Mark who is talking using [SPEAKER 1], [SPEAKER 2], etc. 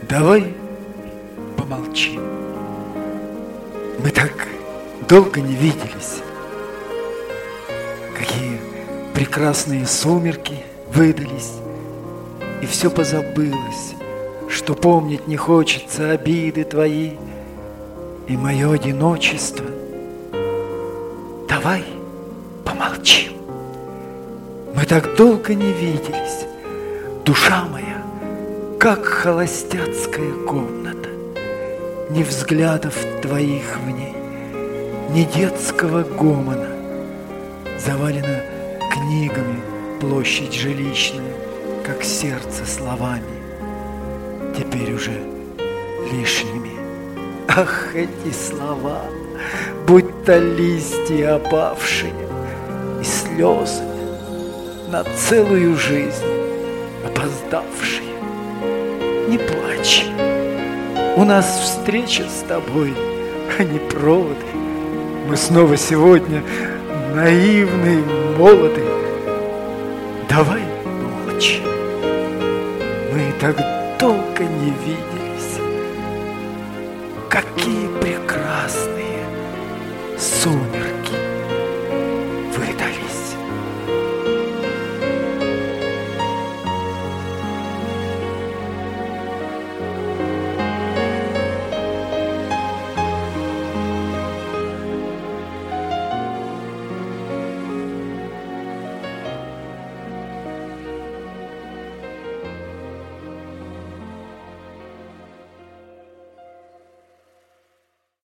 [SPEAKER 1] Давай помолчим. Мы так долго не виделись. Какие прекрасные сумерки выдались, и все позабылось, что помнить не хочется обиды твои и мое одиночество. Давай помолчим. Мы так долго не виделись. Душа моя, как холостяцкая комната. Ни взглядов твоих в ней, ни детского гомона. Завалена книгами площадь жилищная, как сердце словами, теперь уже лишними. Ах, эти слова, будь то листья опавшие и слезы на целую жизнь опоздавшие. Не плачь, у нас встреча с тобой, а не проводы. Мы снова сегодня наивны, молоды. Давай молчи, мы так долго не виделись. Какие прекрасные сумерки.